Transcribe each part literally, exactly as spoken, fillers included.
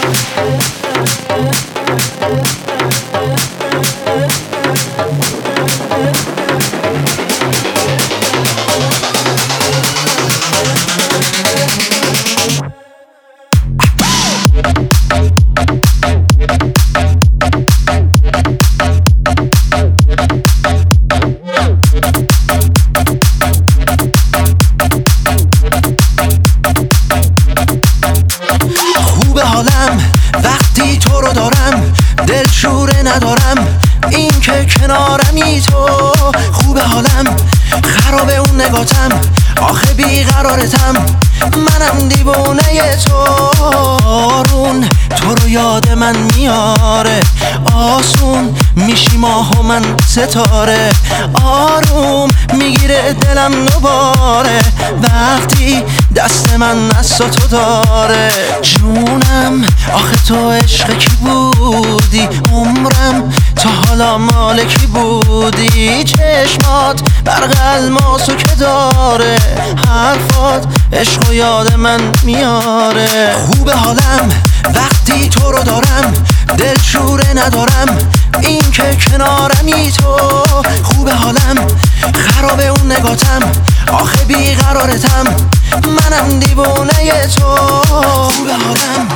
وقتی تو رو دارم دلشوره ندارم، این که کنارمی تو خوب حالم. خرابه اون نگاتم آخه بیقرارتم، منم دیوونه تو. آرون تو رو یاد من میاره، آسون میشی ماه و من ستاره. آروم میگیره دلم دوباره وقتی دست من دست تو داره. جونم آخه تو عشق کی بودی، عمرم تا حالا مال کی بودی. چشمات برق الماسو که داره، حرفات عشق و یاد من میاره. خوب حالم وقتی تو رو دارم دلشوره ندارم، این که کنارمی تو خوب حالم. خرابه اون نگاتم آخه بیقرارتم، منم دیوونه تو. خوب حالم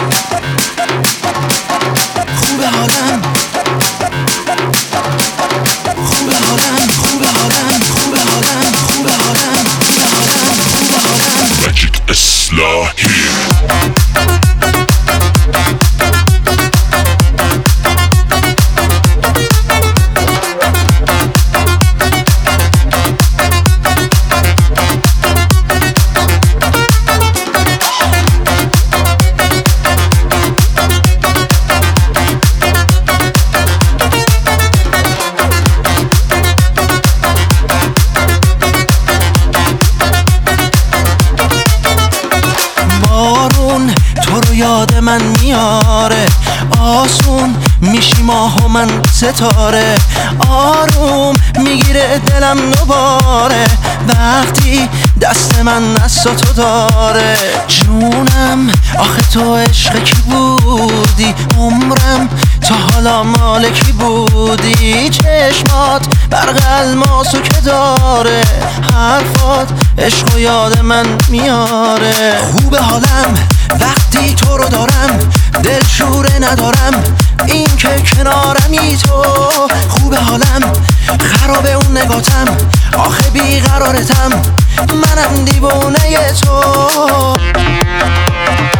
خوب حالم خوب حالم خوب حالم خوب حالم خوب حالم خوب حالم خوب حالم. ماجیک اصلاحی تو رو یاد من میاره، آسون میشی ماه و من ستاره. آروم میگیره دلم دوباره وقتی دست من دست تو داره. جونم آخه تو عشق کی بودی، عمرم تا حالا مال کی بودی. چشمات برق الماسو که داره، حرفات عشق و یاد من میاره. خوب حالم وقتی تو رو دارم دلشوره ندارم، این که کنارمی تو خوب حالم. خرابه اون نگاتم آخه بیقرارتم، منم دیوونه تو.